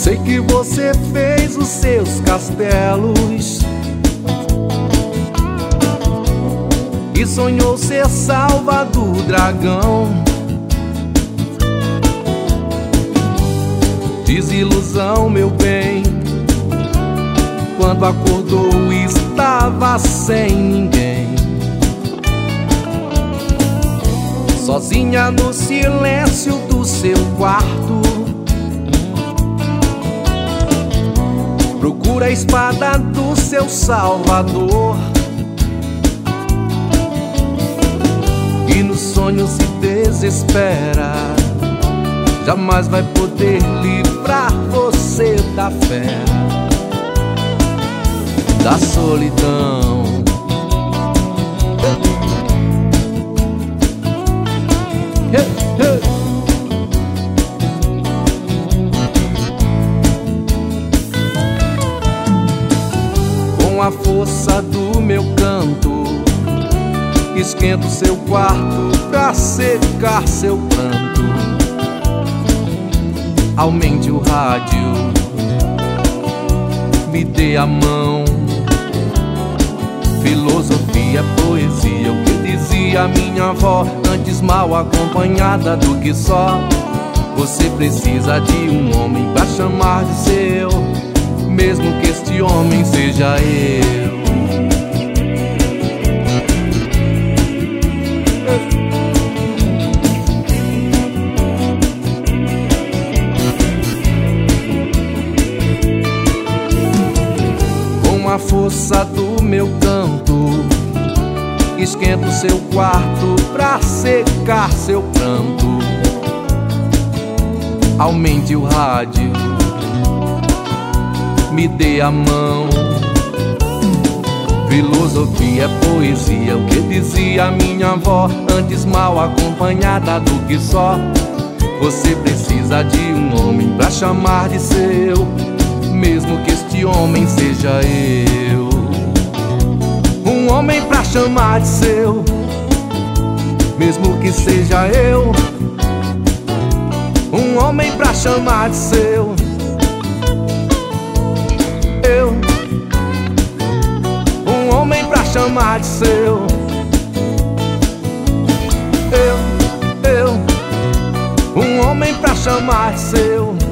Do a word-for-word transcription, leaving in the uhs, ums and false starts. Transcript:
Sei que você fez os seus castelos e sonhou ser salva do dragão. Desilusão, meu bem, quando acordou estava sem ninguém, sozinha no silêncio do seu quarto. Procura a espada do seu salvador e no sonho se desespera. Jamais vai poder livrar você da fé, da solidão. Hey, hey. Com a força do meu canto, esquento seu quarto pra secar seu pranto. Aumente o rádio, me dê a mão. Filosofia, poesia, o que dizia minha avó, antes mal acompanhada do que só. Você precisa de um homem pra chamar de seu, mesmo que este homem seja eu. Com a força do meu canto, esquento seu quarto pra secar seu pranto. Aumente o rádio, me dê a mão. Filosofia, poesia, o que dizia minha avó, antes mal acompanhada do que só. Você precisa de um homem pra chamar de seu, mesmo que este homem seja eu. Um homem pra chamar de seu, mesmo que seja eu. Um homem pra chamar de seu, eu. Um homem pra chamar de seu, eu, eu. Um homem pra chamar de seu.